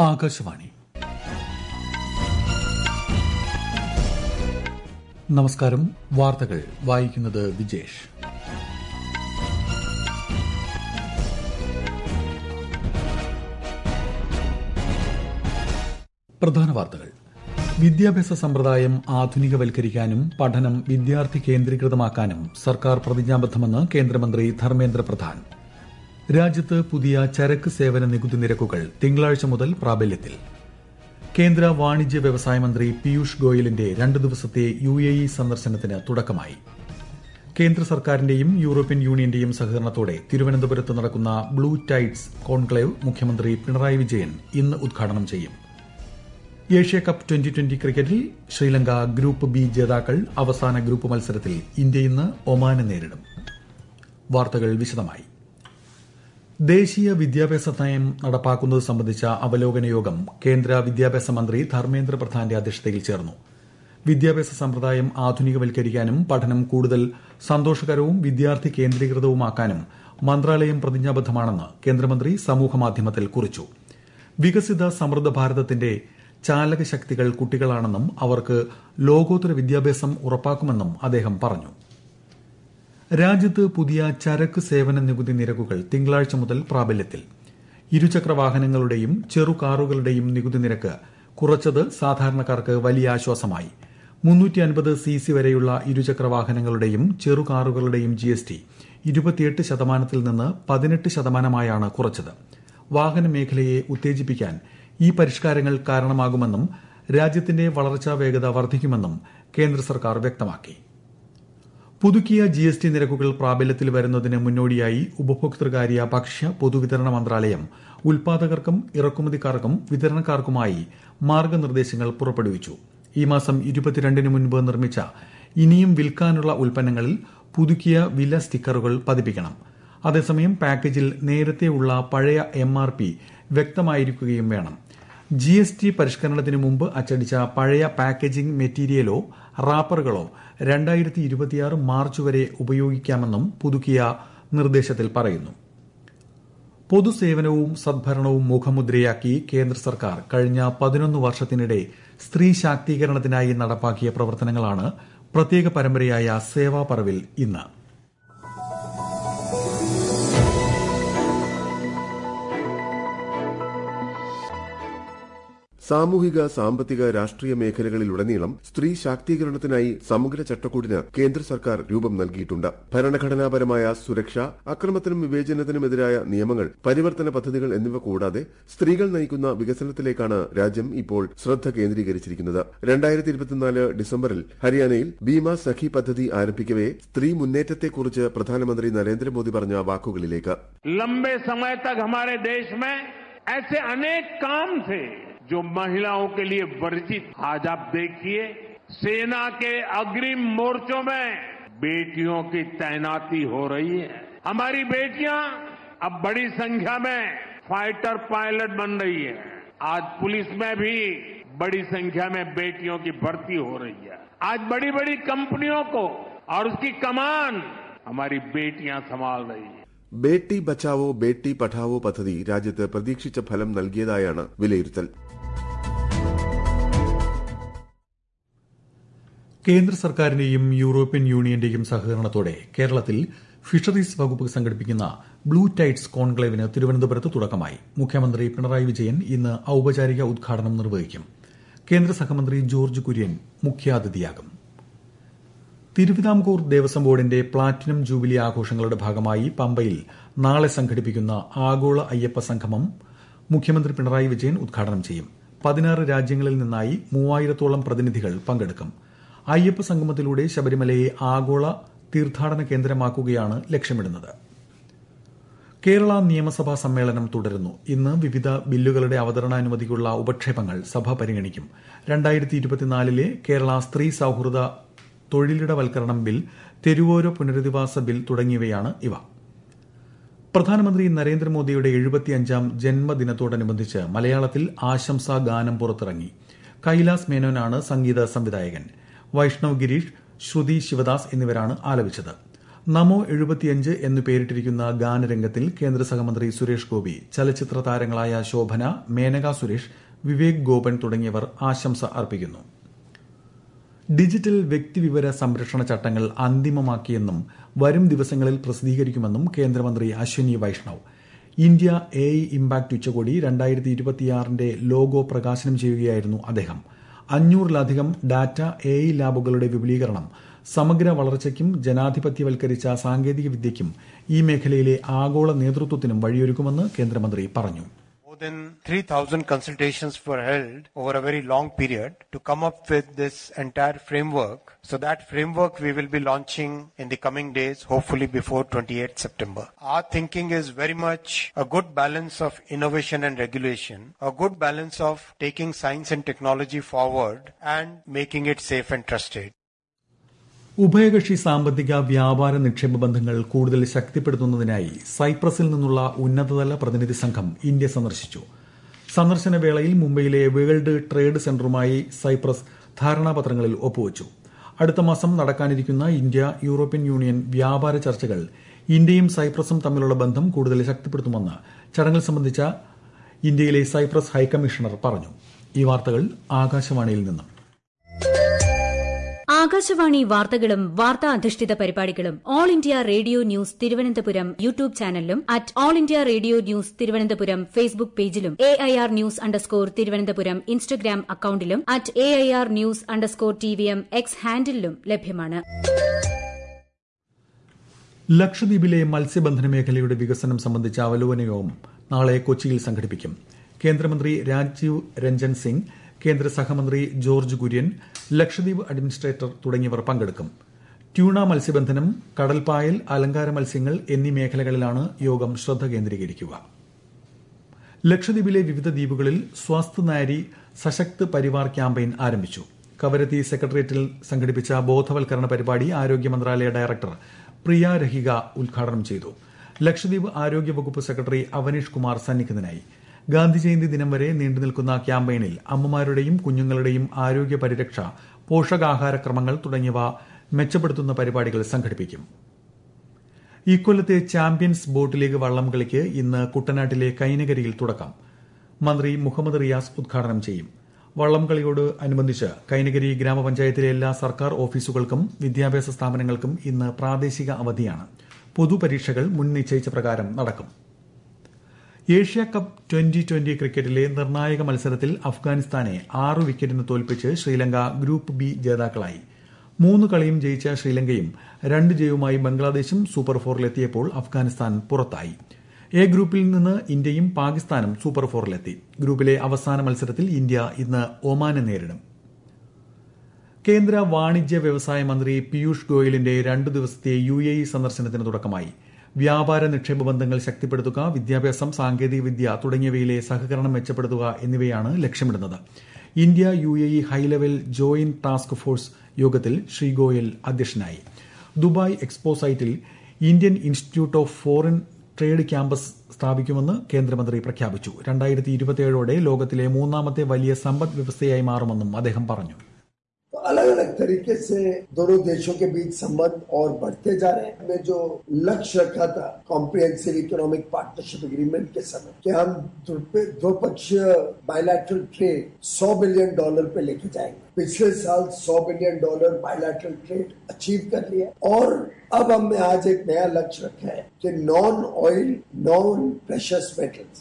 ആകാശവാണി. നമസ്കാരം. വാർത്തകൾ വായിക്കുന്നത് വിജേഷ്. പ്രധാന വാർത്തകൾ. വിദ്യാഭ്യാസ സമ്പ്രദായം ആധുനികവൽക്കരിക്കാനും പഠനം വിദ്യാർത്ഥി കേന്ദ്രീകൃതമാക്കാനും സർക്കാർ പ്രതിജ്ഞാബദ്ധമെന്ന് കേന്ദ്രമന്ത്രി ധർമ്മേന്ദ്ര പ്രധാൻ. രാജ്യത്ത് പുതിയ ചരക്ക് സേവന നികുതി നിരക്കുകൾ തിങ്കളാഴ്ച മുതൽ പ്രാബല്യത്തിൽ. കേന്ദ്ര വാണിജ്യ വ്യവസായ മന്ത്രി പീയൂഷ് ഗോയലിന്റെ 2 ദിവസത്തെ UAE സന്ദർശനത്തിന് തുടക്കമായി. കേന്ദ്ര സർക്കാരിന്റെയും യൂറോപ്യൻ യൂണിയന്റെയും സഹകരണത്തോടെ തിരുവനന്തപുരത്ത് നടക്കുന്ന ബ്ലൂ ടൈഡ്സ് കോൺക്ലേവ് മുഖ്യമന്ത്രി പിണറായി വിജയൻ ഇന്ന് ഉദ്ഘാടനം ചെയ്യും. ഏഷ്യാകപ്പ് 2020 ക്രിക്കറ്റിൽ ശ്രീലങ്ക ഗ്രൂപ്പ് ബി ജേതാക്കൾ. അവസാന ഗ്രൂപ്പ് മത്സരത്തിൽ ഇന്ത്യ ഇന്ന് ഒമാനെ നേരിടും. വാർത്തകൾ വിശദമായി. ദേശീയ വിദ്യാഭ്യാസ നയം നടപ്പാക്കുന്നത് സംബന്ധിച്ച അവലോകന യോഗം കേന്ദ്ര വിദ്യാഭ്യാസ മന്ത്രി ധർമ്മേന്ദ്ര പ്രധാന്റെ അധ്യക്ഷതയിൽ ചേർന്നു. വിദ്യാഭ്യാസ സമ്പ്രദായം ആധുനികവൽക്കരിക്കാനും പഠനം കൂടുതൽ സന്തോഷകരവും വിദ്യാർത്ഥി കേന്ദ്രീകൃതവുമാക്കാനും മന്ത്രാലയം പ്രതിജ്ഞാബദ്ധമാണെന്ന് കേന്ദ്രമന്ത്രി സമൂഹമാധ്യമത്തിൽ കുറിച്ചു. വികസിത സമൃദ്ധ ഭാരതത്തിന്റെ ചാലകശക്തികൾ കുട്ടികളാണെന്നും അവർക്ക് ലോകോത്തര വിദ്യാഭ്യാസം ഉറപ്പാക്കുമെന്നും അദ്ദേഹം പറഞ്ഞു. രാജ്യത്ത് പുതിയ ചരക്ക് സേവന നികുതി നിരക്കുകൾ തിങ്കളാഴ്ച മുതൽ പ്രാബല്യത്തിൽ. ഇരുചക്ര വാഹനങ്ങളുടെയും ചെറു കാറുകളുടെയും നികുതി നിരക്ക് കുറച്ചത് സാധാരണക്കാർക്ക് വലിയ ആശ്വാസമായി. 350 cc വരെയുള്ള ഇരുചക്ര വാഹനങ്ങളുടെയും ചെറു കാറുകളുടെയും GST 28% നിന്ന് 18%ആയാണ് കുറച്ചത്. വാഹന മേഖലയെ ഉത്തേജിപ്പിക്കാൻ ഈ പരിഷ്കാരങ്ങൾ കാരണമാകുമെന്നും രാജ്യത്തിന്റെ വളർച്ചാ വേഗത വർദ്ധിക്കുമെന്നും കേന്ദ്ര സർക്കാർ വ്യക്തമാക്കി. പുതുക്കിയ GST നിരക്കുകൾ പ്രാബല്യത്തിൽ വരുന്നതിന് മുന്നോടിയായി ഉപഭോക്തൃകാര്യ ഭക്ഷ്യ പൊതുവിതരണ മന്ത്രാലയം ഉൽപാദകർക്കും ഇറക്കുമതിക്കാർക്കും വിതരണക്കാർക്കുമായി മാർഗനിർദ്ദേശങ്ങൾ പുറപ്പെടുവിച്ചു. ഈ മാസം 22 മുൻപ് നിർമ്മിച്ച ഇനിയും വിൽക്കാനുള്ള ഉൽപ്പന്നങ്ങളിൽ പുതുക്കിയ വില സ്റ്റിക്കറുകൾ പതിപ്പിക്കണം. അതേസമയം പാക്കേജിൽ നേരത്തെ ഉള്ള പഴയ MRP വ്യക്തമായിരിക്കുകയും വേണം. GST പരിഷ്കരണത്തിന് മുമ്പ് അച്ചടിച്ച പഴയ പാക്കേജിംഗ് മെറ്റീരിയലോ റാപ്പറുകളോ 2026 മാർച്ച് വരെ ഉപയോഗിക്കാമെന്നും പുതുക്കിയ നിർദ്ദേശത്തിൽ പറയുന്നു. പൊതുസേവനവും സദ്ഭരണവും മുഖമുദ്രയാക്കി കേന്ദ്ര സർക്കാർ കഴിഞ്ഞ 11 വർഷത്തിനിടെ സ്ത്രീ ശാക്തീകരണത്തിനായി നടപ്പാക്കിയ പ്രവർത്തനങ്ങളാണ് പ്രത്യേക പരമ്പരയായ സേവാ പർവിൽ ഇന്ന്. സാമൂഹിക, സാമ്പത്തിക, രാഷ്ട്രീയ മേഖലകളിലുടനീളം സ്ത്രീ ശാക്തീകരണത്തിനായി സമഗ്ര ചട്ടക്കൂടിന് കേന്ദ്ര സർക്കാർ രൂപം നൽകിയിട്ടുണ്ട്. ഭരണഘടനാപരമായ സുരക്ഷ, അക്രമത്തിനും വിവേചനത്തിനുമെതിരായ നിയമങ്ങൾ, പരിവർത്തന പദ്ധതികൾ എന്നിവ കൂടാതെ സ്ത്രീകൾ നയിക്കുന്ന വികസനത്തിലേക്കാണ് രാജ്യം ഇപ്പോൾ ശ്രദ്ധ കേന്ദ്രീകരിച്ചിരിക്കുന്നത്. 2024 ഡിസംബറിൽ ഹരിയാനയിൽ ഭീമ സഖി പദ്ധതി ആരംഭിക്കവേ സ്ത്രീ മുന്നേറ്റത്തെക്കുറിച്ച് പ്രധാനമന്ത്രി നരേന്ദ്രമോദി പറഞ്ഞ വാക്കുകളിലേക്ക്. ലംബे समय तक हमारे देश में ऐसे अनेक काम थे जो महिलाओं के लिए वर्जित. आज आप देखिए, सेना के अग्रिम मोर्चों में बेटियों की तैनाती हो रही है. हमारी बेटियां अब बड़ी संख्या में फाइटर पायलट बन रही है. आज पुलिस में भी बड़ी संख्या में बेटियों की भर्ती हो रही है. आज बड़ी बड़ी कंपनियों को और उसकी कमान हमारी बेटियां संभाल रही है. ബേട്ടി ബച്ചാവോ ബേട്ടി പഠാവോ പദ്ധതി രാജ്യത്ത് പ്രതീക്ഷിച്ച ഫലം നൽകിയതായാണ് വിലയിരുത്തൽ. കേന്ദ്ര സർക്കാരിന്റെയും യൂറോപ്യൻ യൂണിയന്റെയും സഹകരണത്തോടെ കേരളത്തിൽ ഫിഷറീസ് വകുപ്പ് സംഘടിപ്പിക്കുന്ന ബ്ലൂ ടൈഡ്സ് കോൺക്ലേവിന് തിരുവനന്തപുരത്ത് തുടക്കമായി. മുഖ്യമന്ത്രി പിണറായി വിജയൻ ഇന്ന് ഔപചാരിക ഉദ്ഘാടനം നിർവഹിക്കും. കേന്ദ്ര സഹമന്ത്രി ജോർജ് കുര്യൻ മുഖ്യാതിഥിയാകും. തിരുവിതാംകൂർ ദേവസ്വം ബോർഡിന്റെ പ്ലാറ്റിനം ജൂബിലി ആഘോഷങ്ങളുടെ ഭാഗമായി പമ്പയിൽ നാളെ സംഘടിപ്പിക്കുന്ന ആഗോള അയ്യപ്പ സംഗമം മുഖ്യമന്ത്രി പിണറായി വിജയൻ ഉദ്ഘാടനം ചെയ്യും. 16 രാജ്യങ്ങളിൽ നിന്നായി 3000-ഓളം പ്രതിനിധികൾ പങ്കെടുക്കും. അയ്യപ്പ സംഗമത്തിലൂടെ ശബരിമലയെ ആഗോള തീർത്ഥാടന കേന്ദ്രമാക്കുകയാണ് ലക്ഷ്യമിടുന്നത്. കേരള നിയമസഭാ സമ്മേളനം തുടരുന്നു. ഇന്ന് വിവിധ ബില്ലുകളുടെ അവതരണാനുമതിക്കുള്ള ഉപക്ഷേപങ്ങൾ സഭ പരിഗണിക്കും. 2024 കേരള സ്ത്രീ സൌഹൃദ തൊഴിലിടവൽക്കരണം ബിൽ, തെരുവോര പുനരധിവാസ ബിൽ തുടങ്ങിയവയാണ് ഇവ. പ്രധാനമന്ത്രി നരേന്ദ്രമോദിയുടെ 75ാം ജന്മദിനത്തോടനുബന്ധിച്ച് മലയാളത്തിൽ ആശംസാ ഗാനം പുറത്തിറങ്ങി. കൈലാസ് മേനോനാണ് സംഗീത സംവിധായകൻ. വൈഷ്ണവ് ഗിരീഷ്, ശ്രുതി ശിവദാസ് എന്നിവരാണ് ആലപിച്ചത്. നമോ 75 എന്നു പേരിട്ടിരിക്കുന്ന ഗാനരംഗത്തിൽ കേന്ദ്ര സഹമന്ത്രി സുരേഷ് ഗോപി, ചലച്ചിത്ര താരങ്ങളായ ശോഭന, മേനക സുരേഷ്, വിവേക് ഗോപൻ തുടങ്ങിയവർ ആശംസ അർപ്പിക്കുന്നു. ഡിജിറ്റൽ വ്യക്തിവിവര സംരക്ഷണ ചട്ടങ്ങൾ അന്തിമമാക്കിയെന്നും വരും ദിവസങ്ങളിൽ പ്രസിദ്ധീകരിക്കുമെന്നും കേന്ദ്രമന്ത്രി Ashwini Vaishnaw. India AI impact ഉച്ചകോടി 2026 ലോഗോ പ്രകാശനം ചെയ്യുകയായിരുന്നു അദ്ദേഹം. 500-ലധികം ഡാറ്റ AI ലാബുകളുടെ വിപുലീകരണം സമഗ്ര വളർച്ചയ്ക്കും ജനാധിപത്യവൽക്കരിച്ച സാങ്കേതിക വിദ്യയ്ക്കും ഈ മേഖലയിലെ ആഗോള നേതൃത്വത്തിനും വഴിയൊരുക്കുമെന്ന് കേന്ദ്രമന്ത്രി പറഞ്ഞു. More than 3,000 consultations were held over a very long period to come up with this entire framework. So that framework we will be launching in the coming days, hopefully before 28th September. Our thinking is very much a good balance of innovation and regulation, a good balance of taking science and technology forward and making it safe and trusted. ഉഭയകക്ഷി സാമ്പത്തിക വ്യാപാര നിക്ഷേപ ബന്ധങ്ങൾ കൂടുതൽ ശക്തിപ്പെടുത്തുന്നതിനായി സൈപ്രസിൽ നിന്നുള്ള ഉന്നതതല പ്രതിനിധി സംഘം ഇന്ത്യ സന്ദർശിച്ചു. സന്ദർശന വേളയിൽ മുംബൈയിലെ വേൾഡ് ട്രേഡ് സെന്ററുമായി സൈപ്രസ് ധാരണാപത്രങ്ങളിൽ ഒപ്പുവച്ചു. അടുത്ത മാസം നടക്കാനിരിക്കുന്ന ഇന്ത്യ യൂറോപ്യൻ യൂണിയൻ വ്യാപാര ചർച്ചകൾ ഇന്ത്യയും സൈപ്രസും തമ്മിലുള്ള ബന്ധം കൂടുതൽ ശക്തിപ്പെടുത്തുമെന്ന് ചടങ്ങിൽ സംബന്ധിച്ച ഇന്ത്യയിലെ സൈപ്രസ് ഹൈക്കമ്മീഷണർ പറഞ്ഞു. ഈ വാർത്തകൾ ആകാശവാണിയിൽ നിന്നും. ആകാശവാണി വാർത്തകളും വാർത്താ അധിഷ്ഠിത പരിപാടികളും all India radio news Thiruvananthapuram YouTube ചാനലിലും @all India radio news Thiruvananthapuram Facebook പേജിലും AIR ന്യൂസ് തിരുവനന്തപുരം ഇൻസ്റ്റഗ്രാം അക്കൌണ്ടിലും @AIR ന്യൂസ് TVM X ഹാൻഡിലും ലഭ്യമാണ്. ലക്ഷദ്വീപിലെ മത്സ്യബന്ധന മേഖലയുടെ വികസനം സംബന്ധിച്ച അവലോകന യോഗം നാളെ കൊച്ചിയിൽ സംഘടിപ്പിക്കും. കേന്ദ്രമന്ത്രി രാജീവ് രഞ്ജൻ സിംഗ്, കേന്ദ്ര സഹമന്ത്രി ജോർജ് കുര്യൻ, ലക്ഷദ്വീപ് അഡ്മിനിസ്ട്രേറ്റർ തുടങ്ങിയവർ പങ്കെടുക്കും. ട്യൂണ മത്സ്യബന്ധനം, കടൽപ്പായൽ, അലങ്കാര മത്സ്യങ്ങൾ എന്നീ മേഖലകളിലാണ് യോഗം ശ്രദ്ധ കേന്ദ്രീകരിക്കുക. ലക്ഷദ്വീപിലെ വിവിധ ദ്വീപുകളിൽ സ്വാസ്ഥ് നാരി സശക്ത് പരിവാർ ക്യാമ്പയിൻ ആരംഭിച്ചു. കവരത്തി സെക്രട്ടേറിയറ്റിൽ സംഘടിപ്പിച്ച ബോധവൽക്കരണ പരിപാടി ആരോഗ്യ മന്ത്രാലയ ഡയറക്ടർ പ്രിയ രഹിക ഉദ്ഘാടനം ചെയ്തു. ലക്ഷദ്വീപ് ആരോഗ്യവകുപ്പ് സെക്രട്ടറി അവനീഷ് കുമാർ സന്നിഹിതനായി. ഗാന്ധി ജയന്തി ദിനം വരെ നീണ്ടുനിൽക്കുന്ന ക്യാമ്പയിനിൽ അമ്മമാരുടെയും കുഞ്ഞുങ്ങളുടെയും ആരോഗ്യ പരിരക്ഷ, പോഷകാഹാരക്രമങ്ങൾ തുടങ്ങിയവ മെച്ചപ്പെടുത്തുന്ന പരിപാടികൾ സംഘടിപ്പിക്കും. ഇക്കൊല്ലത്തെ ചാമ്പ്യൻസ് ബോട്ട് ലീഗ് വള്ളംകളിക്ക് ഇന്ന് കുട്ടനാട്ടിലെ കൈനകരിയിൽ തുടക്കം. മന്ത്രി മുഹമ്മദ് റിയാസ് ഉദ്ഘാടനം ചെയ്യും. വള്ളംകളിയോട് അനുബന്ധിച്ച് കൈനകരി ഗ്രാമപഞ്ചായത്തിലെ എല്ലാ സർക്കാർ ഓഫീസുകൾക്കും വിദ്യാഭ്യാസ സ്ഥാപനങ്ങൾക്കും ഇന്ന് പ്രാദേശിക അവധിയാണ്. പൊതുപരീക്ഷകൾ മുൻ നിശ്ചയിച്ച പ്രകാരം നടക്കും. ഏഷ്യ കപ്പ് 2020 ക്രിക്കറ്റിലെ നിർണായക മത്സരത്തിൽ അഫ്ഗാനിസ്ഥാനെ 6 വിക്കറ്റിന് തോൽപ്പിച്ച് ശ്രീലങ്ക ഗ്രൂപ്പ് ബി ജേതാക്കളായി. 3 കളിയും ജയിച്ച ശ്രീലങ്കയും 2 ജയവുമായി ബംഗ്ലാദേശും സൂപ്പർ ഫോറിലെത്തിയപ്പോൾ അഫ്ഗാനിസ്ഥാൻ പുറത്തായി. എ ഗ്രൂപ്പിൽ നിന്ന് ഇന്ത്യയും പാകിസ്ഥാനും സൂപ്പർ ഫോറിലെത്തി. ഗ്രൂപ്പിലെ അവസാന മത്സരത്തിൽ ഇന്ത്യ ഇന്ന് ഒമാനെ നേരിടും. കേന്ദ്ര വാണിജ്യ വ്യവസായ മന്ത്രി പീയൂഷ് ഗോയലിന്റെ 2 ദിവസത്തെ UAE സന്ദർശനത്തിന് തുടക്കമായി. വ്യാപാര നിക്ഷേപ ബന്ധങ്ങൾ ശക്തിപ്പെടുത്തുക, വിദ്യാഭ്യാസം, സാങ്കേതികവിദ്യ തുടങ്ങിയവയിലെ സഹകരണം മെച്ചപ്പെടുത്തുക എന്നിവയാണ് ലക്ഷ്യമിടുന്നത്. India UAE high level joint task force യോഗത്തിൽ ശ്രീ ഗോയൽ അധ്യക്ഷനായി. ദുബായ് എക്സ്പോ സൈറ്റിൽ Indian institute of foreign trade campus സ്ഥാപിക്കുമെന്ന് കേന്ദ്രമന്ത്രി പ്രഖ്യാപിച്ചു. 2027ഓടെ ലോകത്തിലെ 3ാമത്തെ വലിയ സമ്പദ് വ്യവസ്ഥയായി മാറുമെന്നും അദ്ദേഹം പറഞ്ഞു. अलग अलग तरीके से दोनों देशों के बीच संबंध और बढ़ते जा रहे हैं. हमने जो लक्ष्य रखा था कॉम्प्रिहेंसिव इकोनॉमिक पार्टनरशिप एग्रीमेंट के समय कि हम द्विपक्षीय बायलैटरल ट्रेड $100 बिलियन पे लेके जाएंगे. पिछले साल $100 बिलियन बायलैटरल ट्रेड अचीव कर लिया और अब हमने आज एक नया लक्ष्य रखा है कि non oil non precious metals.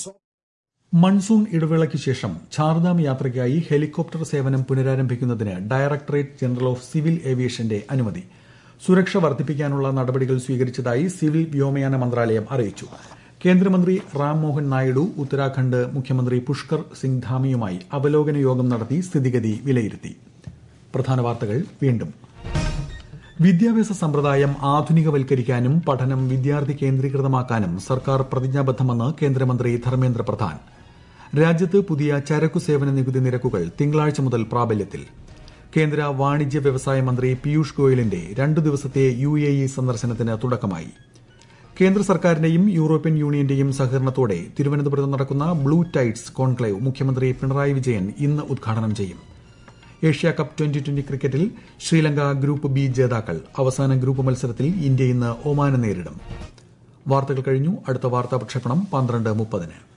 Monsoon ഇടവേളയ്ക്ക് ശേഷം ചാർധാം യാത്രയ്ക്കായി ഹെലികോപ്റ്റർ സേവനം പുനരാരംഭിക്കുന്നതിന് ഡയറക്ടറേറ്റ് ജനറൽ ഓഫ് സിവിൽ ഏവിയേഷന്റെ അനുമതി. സുരക്ഷ വർദ്ധിപ്പിക്കാനുള്ള നടപടികൾ സ്വീകരിച്ചതായി സിവിൽ വ്യോമയാന മന്ത്രാലയം അറിയിച്ചു. കേന്ദ്രമന്ത്രി റാം മോഹൻ നായിഡു ഉത്തരാഖണ്ഡ് മുഖ്യമന്ത്രി പുഷ്കർ സിംഗ് ധാമിയുമായി അവലോകന യോഗം നടത്തി സ്ഥിതിഗതി വിലയിരുത്തി. പ്രധാന വാർത്തകൾ വീണ്ടും. വിദ്യാഭ്യാസ സമ്പ്രദായം ആധുനികവൽക്കരിക്കാനും പഠനം വിദ്യാർത്ഥി കേന്ദ്രീകൃതമാക്കാനും സർക്കാർ പ്രതിജ്ഞാബദ്ധമെന്ന് കേന്ദ്രമന്ത്രി ധർമ്മേന്ദ്ര പ്രധാൻ. രാജ്യത്ത് പുതിയ ചരക്കു സേവന നികുതി നിരക്കുകൾ തിങ്കളാഴ്ച മുതൽ പ്രാബല്യത്തിൽ. കേന്ദ്ര വാണിജ്യ വ്യവസായ മന്ത്രി പീയൂഷ് ഗോയലിന്റെ 2 ദിവസത്തെ UAE സന്ദർശനത്തിന് തുടക്കമായി. കേന്ദ്ര സർക്കാരിന്റെയും യൂറോപ്യൻ യൂണിയന്റെയും സഹകരണത്തോടെ തിരുവനന്തപുരത്ത് നടക്കുന്ന ബ്ലൂ ടൈഡ്സ് കോൺക്ലേവ് മുഖ്യമന്ത്രി പിണറായി വിജയൻ ഇന്ന് ഉദ്ഘാടനം ചെയ്യും. ഏഷ്യാകപ്പ് ട്വന്റി ക്രിക്കറ്റിൽ ശ്രീലങ്ക ഗ്രൂപ്പ് ബി ജേതാക്കൾ. അവസാന ഗ്രൂപ്പ് മത്സരത്തിൽ ഇന്ത്യ ഇന്ന് ഒമാനെ നേരിടും. വാർത്തകൾ കഴിഞ്ഞു. അടുത്ത വാർത്താ പ്രക്ഷേപണം 12:30.